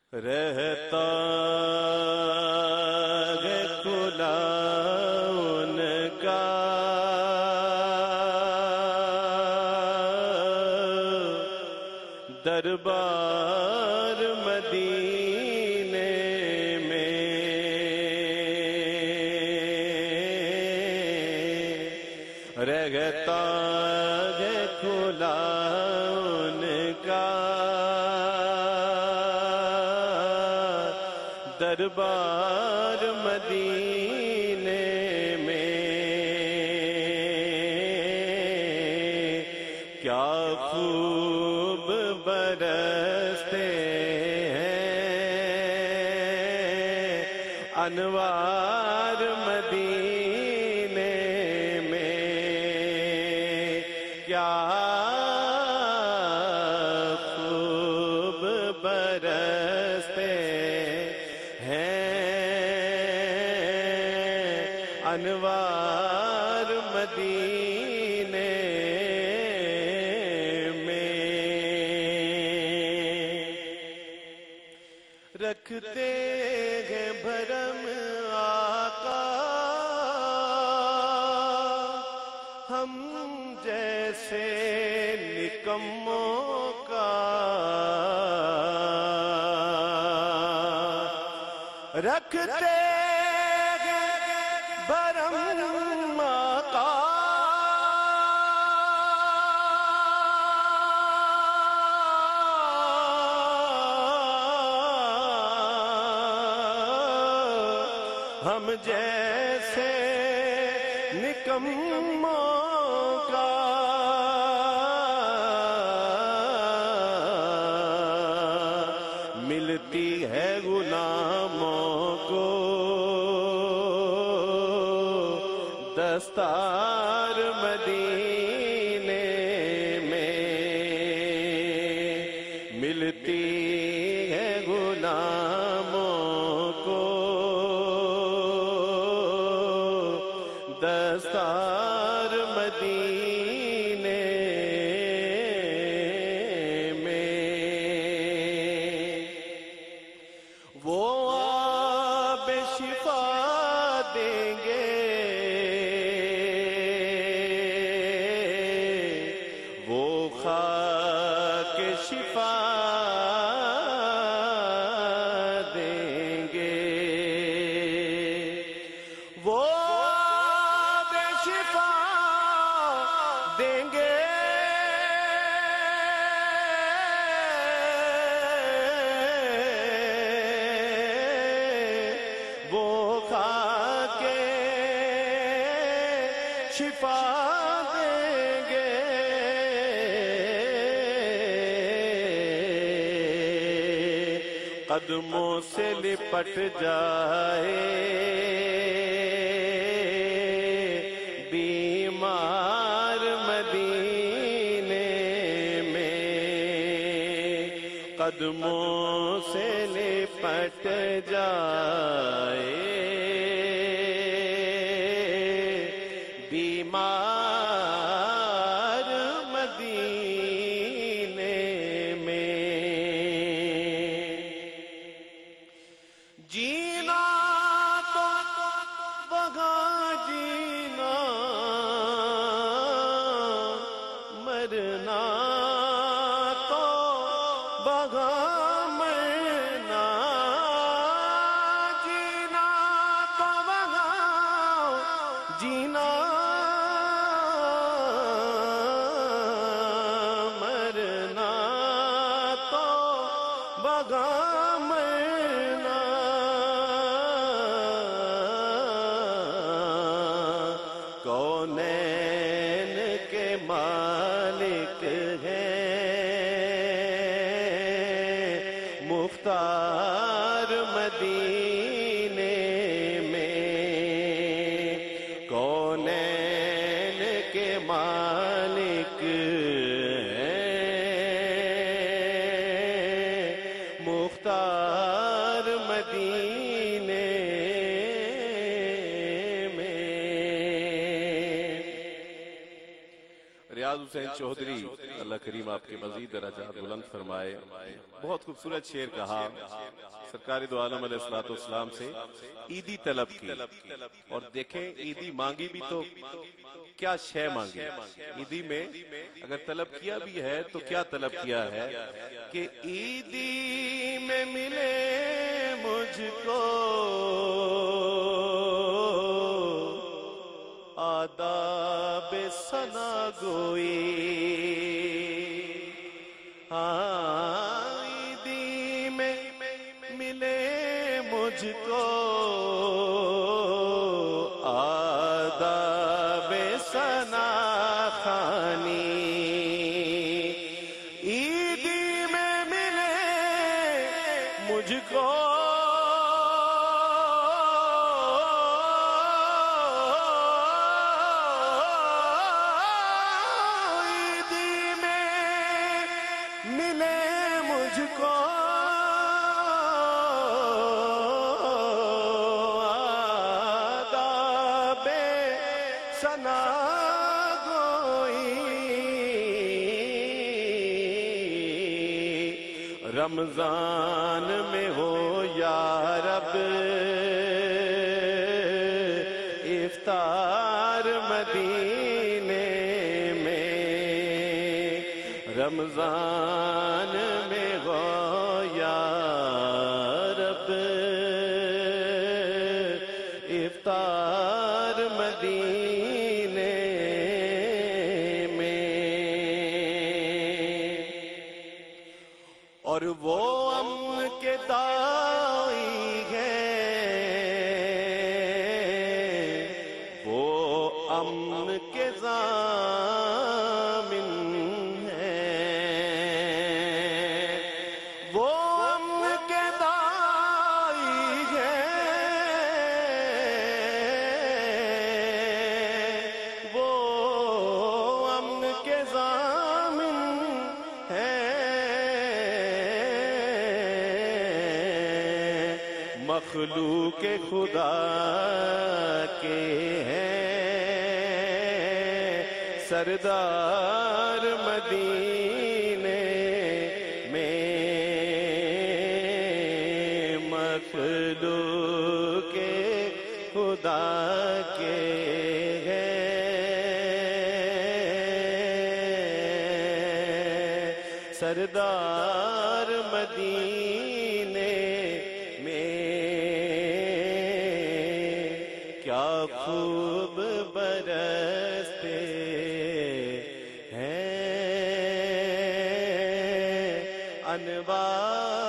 رہتا ہے کھلا ان کا دربار مدینے میں، رہتا ہے کھلا ان کا دربار مدینے میں، کیا خوب برستے ہیں انوار مدینے میں، کیا خوب برستے انوار مدینے میں، رکھتے ہیں بھرم آقا ہم جیسے نکموں کا، رکھتے بھرم آقا ہم جیسے نکموں کا، ملتی ہے غلاموں کو دستار مدینے میں، ملتی ہے غلاموں کو دستار مدینے میں، وہ آب شفا دیں گے خاک شفا دیں گے، وہ بے شفا دیں گے، وہ خاک شفا دیں گے، قدموں سے لپٹ جائے بیمار مدینے میں، قدموں سے لپٹ جائے بیمار مدینے میں، جینا تو وہاں جینا، مرنا تو وہاں مرنا، جینا تو وہاں جینا، مرنا تو وہاں مرنا، کونین کے مالک ہیں مختار مدینے میں، کونین کے مالک ہیں مختار مدینے میں، ریاض حسین چودھری اللہ کریم آپ کے مزید درجات بلند فرمائے، بہت خوبصورت شعر کہا، سرکار دو عالم علیہ الصلوۃ والسلام سے عیدی طلب کی، اور دیکھیں عیدی مانگی بھی تو کیا شے مانگی، عیدی میں اگر طلب کیا بھی ہے تو کیا طلب کیا ہے کہ عیدی میں ملے مجھ کو آداب ثنا گوئی، عیدی میں ملے مجھ کو آداب ثنا خوانی، عیدی میں ملے مجھ کو ثنا گوئی، رمضان میں ہو یا رب افطار مدینے میں، رمضان میں ہو یا رب افطار مدینے میں، اور وہ امن کے داعی ہیں، وہ امن کے ضامن ہیں، وہ امن کے داعی ہیں، وہ امن کے ضامن ہیں، مخلوق خدا کے ہیں سردار مدینے میں، مخلوق خدا کے ہیں سردار مدینے میں، کیا خوب برستے ہیں انوار